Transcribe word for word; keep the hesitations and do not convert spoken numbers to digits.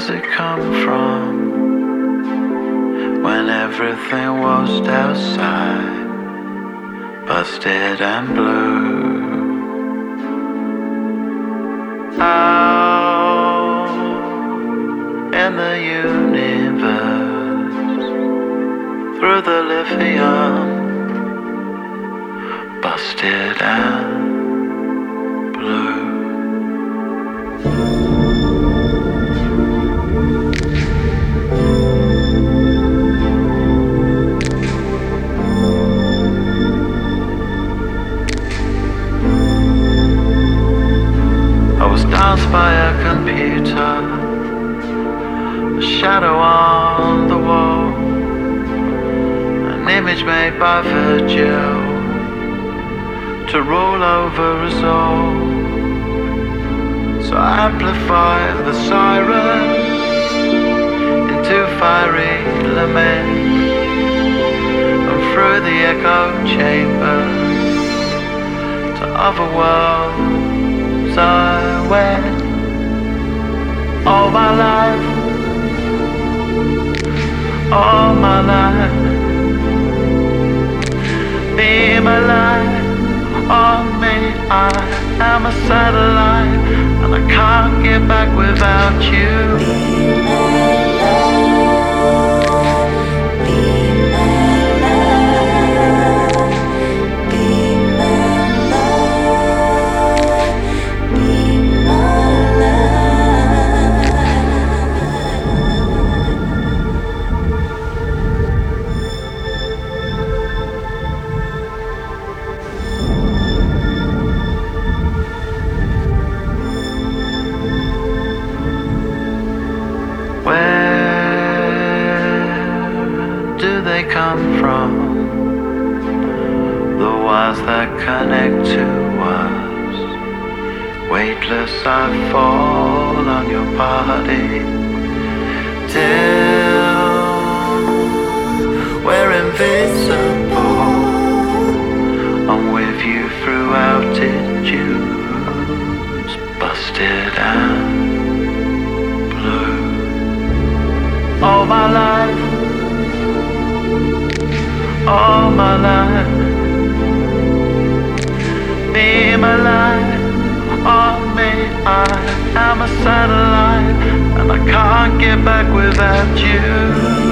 it come from? When everything was outside, busted and blue. Out in the universe, through the lithium, busted and blue. I was danced by a computer, a shadow on the wall, an image made by Virgil to rule over us all. So I amplify the sirens into fiery lament, and through the echo chamber to other worlds I went. All my life, all my life, beam a light on me. I am a satellite, and I can't get back without you. Come from the wires that connect to us. Weightless I fall on your body till we're invincible. I'm with you through altitudes, busted and blue. All my life, all my life, beam a light on me. I am a satellite, and I can't get back without you.